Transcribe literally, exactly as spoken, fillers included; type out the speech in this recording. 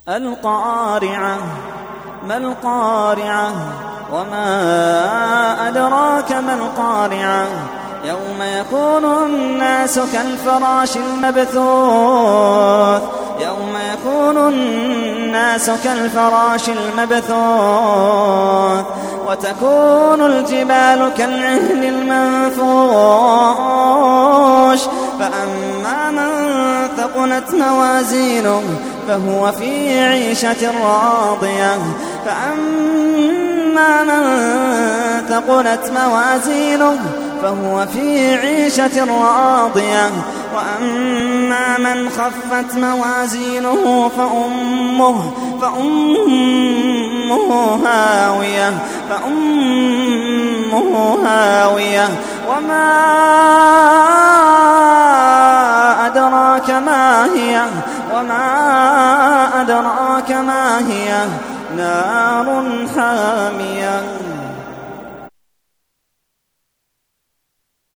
القارعة. ما القارعة وما أدراك ما القارعة يوم يكون الناس كالفراش المبثوث يوم يكون الناس كالفراش المبثوث وتكون الجبال كالعهن المنفوش فأما من ثقلت موازينه فهو في عيشة راضية فأما من ثقلت موازينه فهو في عيشة راضية وأما من خفت موازينه فأمه فأمه هاوية فأمه هاوية وما أدراك ما هي وما أدراك ما هي نار حامية.